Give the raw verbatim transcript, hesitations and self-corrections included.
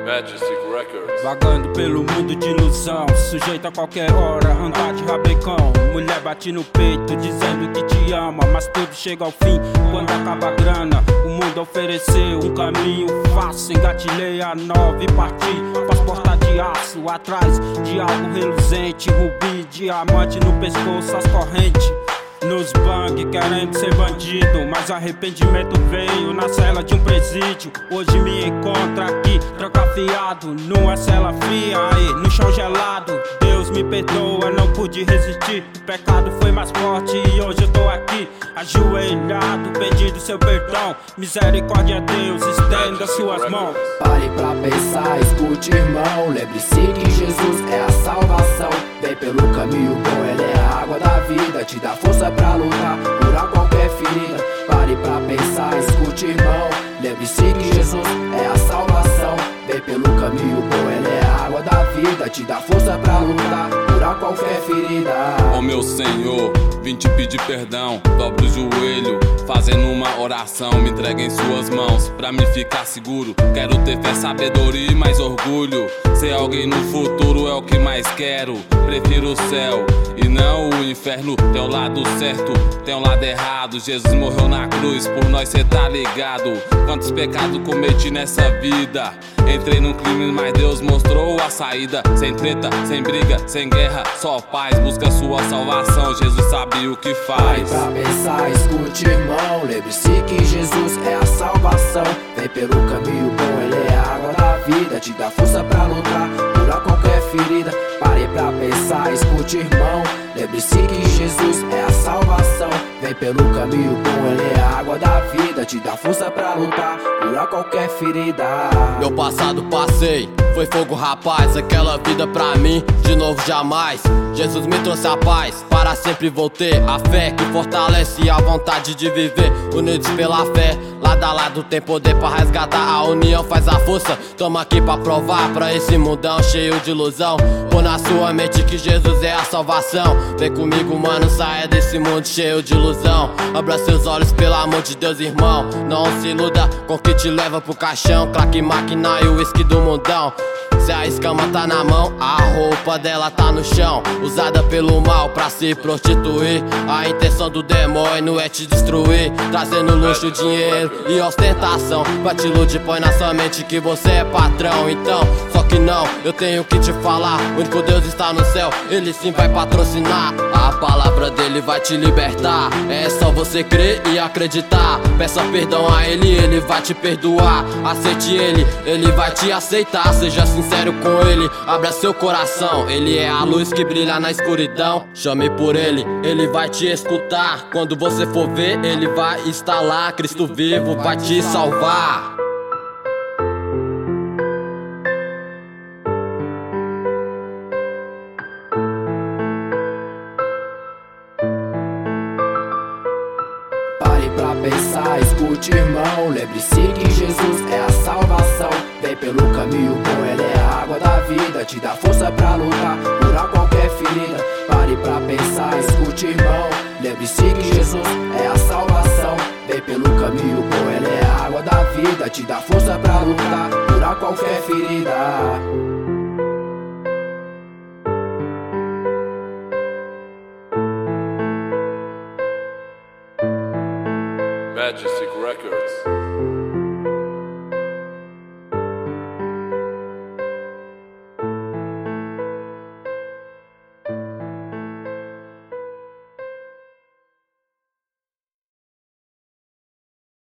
Majestic Records. Vagando pelo mundo de ilusão, sujeito a qualquer hora, andar de rabecão. Mulher bate no peito dizendo que te ama, mas tudo chega ao fim quando acaba a grana. O mundo ofereceu um caminho fácil, engatilhei a nova e parti. Faz porta de aço, atrás de algo reluzente, rubi, diamante no pescoço, as correntes. Nos bang querendo ser bandido, mas arrependimento veio na cela de um presídio. Hoje me encontro aqui, trancafiado numa cela fria, aí no chão gelado. Deus me perdoa, não pude resistir. O pecado foi mais forte e hoje eu tô aqui, ajoelhado, pedindo seu perdão. Misericórdia, Deus, estenda suas mãos. Pare pra pensar, escute, irmão. Lembre-se que Jesus é a salvação. Vem pelo caminho bom, Ele é a água da vida, te dá força pra lutar, curar qualquer ferida. Pare pra pensar, escute, irmão. Lembre-se que Jesus é a salvação. Vem pelo caminho bom, Ele é a água da vida, te dá força pra lutar, curar qualquer ferida. Ó meu Senhor, vim te pedir perdão. Dobre o joelho, fazendo uma oração. Me entregue em suas mãos, pra me ficar seguro. Quero ter fé, sabedoria e mais orgulho. Ser alguém no futuro é o que mais quero. Prefiro o céu e não o inferno. Tem o lado certo, tem o lado errado. Jesus morreu na cruz, por nós cê tá ligado. Quantos pecados cometi nessa vida. Entrei num crime, mas Deus mostrou a saída. Sem treta, sem briga, sem guerra, só paz. Busca sua salvação, Jesus sabe o que faz. Pare pra pensar, escute, irmão. Lembre-se que Jesus é a salvação. Vem pelo caminho bom, Ele é a água da vida, te dá força pra lutar, curar qualquer ferida. Pare pra pensar, escute, irmão. Lembre-se que Jesus é a salvação. Vem pelo caminho bom, Ele é a água da vida, te dá força pra lutar, curar qualquer ferida. Meu passado passei, foi fogo rapaz. Aquela vida pra mim, de novo jamais. Jesus me trouxe a paz, para sempre vou ter a fé que fortalece a vontade de viver. Unidos pela fé, lado a lado tem poder pra resgatar. A união faz a força, tamo aqui pra provar pra esse mundão cheio de ilusão. Pôr na sua mente que Jesus é a salvação. Vem comigo, mano, saia desse mundo cheio de ilusão. Abra seus olhos, pelo amor de Deus, irmão. Não se iluda com o que te leva pro caixão. Claque, máquina e o uísque do mundão. Se a escama tá na mão, a roupa dela tá no chão. Usada pelo mal pra se prostituir. A intenção do demônio é te destruir, trazendo luxo, dinheiro e ostentação. Pra te iludir, põe na sua mente que você é patrão. Então, só que não, eu tenho que te falar. O único Deus está no céu, Ele sim vai patrocinar. A palavra dele vai te libertar. É só você crer e acreditar. Peça perdão a Ele, Ele vai te perdoar. Aceite Ele, Ele vai te aceitar. Seja sincero com Ele, abra seu coração. Ele é a luz que brilha na escuridão. Chame por Ele, Ele vai te escutar. Quando você for ver, Ele vai estar lá. Cristo vivo vai te salvar. Pare pra pensar, escute, irmão. Lembre-se que Jesus é a salvação. Vem pelo caminho bom, Ele é a água da vida, te dá força pra lutar, curar qualquer ferida. Pare pra pensar, escute, irmão. Lembre-se que Jesus é a salvação. Vem pelo caminho bom, Ele é a água da vida, te dá força pra lutar, curar qualquer ferida. Majestic Records.